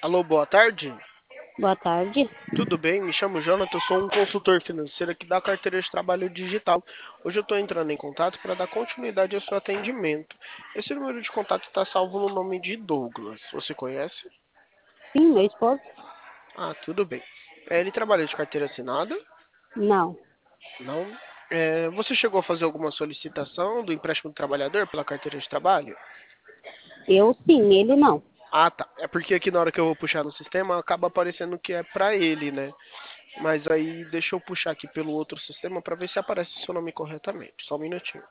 Alô, boa tarde. Boa tarde. Tudo bem? Me chamo Jonathan, eu sou um consultor financeiro aqui da carteira de trabalho digital. Hoje eu estou entrando em contato para dar continuidade ao seu atendimento. Esse número de contato está salvo no nome de Douglas. Você conhece? Sim, meu esposo? Tudo bem. Ele trabalha de carteira assinada? Não. Não. Você chegou a fazer alguma solicitação do empréstimo do trabalhador pela carteira de trabalho? Eu sim, ele não. Tá. É porque aqui na hora que eu vou puxar no sistema acaba aparecendo que é para ele, né? Mas aí deixa eu puxar aqui pelo outro sistema para ver se aparece o seu nome corretamente. Só um minutinho.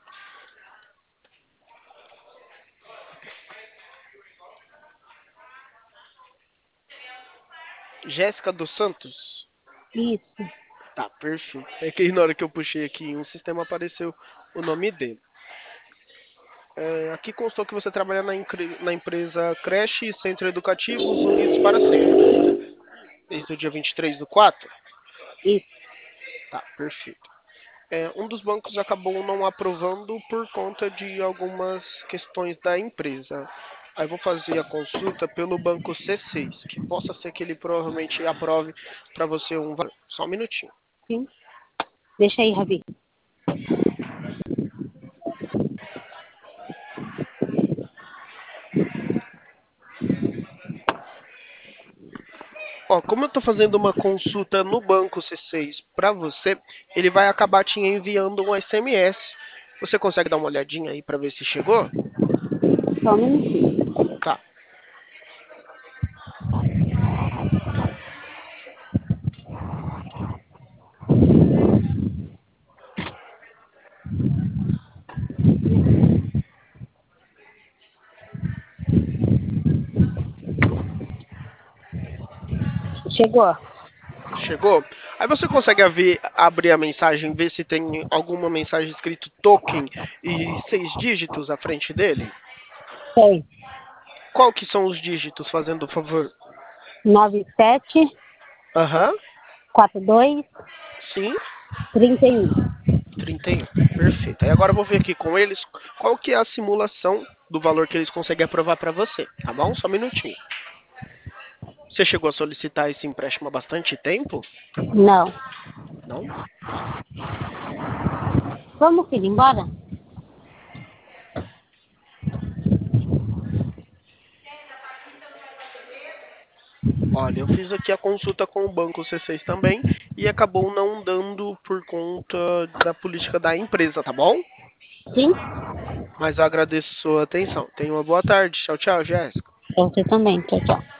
Jéssica dos Santos? Isso. Tá, perfeito. É que aí na hora que eu puxei aqui em um sistema apareceu o nome dele. Aqui constou que você trabalha na empresa Creche e Centro Educativos Unidos para Sempre. Desde o dia 23 do 4? Isso. Tá, perfeito. Um dos bancos acabou não aprovando por conta de algumas questões da empresa. Aí vou fazer a consulta pelo banco C6, que possa ser que ele provavelmente aprove para você um valor. Só um minutinho. Sim. Deixa aí, Rabi. Ó, como eu estou fazendo uma consulta no banco C6 para você, ele vai acabar te enviando um SMS. Você consegue dar uma olhadinha aí para ver se chegou? Só um minutinho. Tá. Chegou. Chegou? Aí você consegue abrir a mensagem, ver se tem alguma mensagem escrito token e 6 dígitos à frente dele? Tem. Qual que são os dígitos, fazendo o favor? 97 Aham, 42 sim, 31. 31. Perfeito. Aí agora eu vou ver aqui com eles qual que é a simulação do valor que eles conseguem aprovar para você, tá bom? Só um minutinho. Você chegou a solicitar esse empréstimo há bastante tempo? Não. Não? Vamos, filho, embora? Olha, eu fiz aqui a consulta com o banco C6 também e acabou não dando por conta da política da empresa, tá bom? Sim. Mas eu agradeço sua atenção. Tenha uma boa tarde. Tchau, tchau, Jéssica. Pra você também. Tchau, tchau.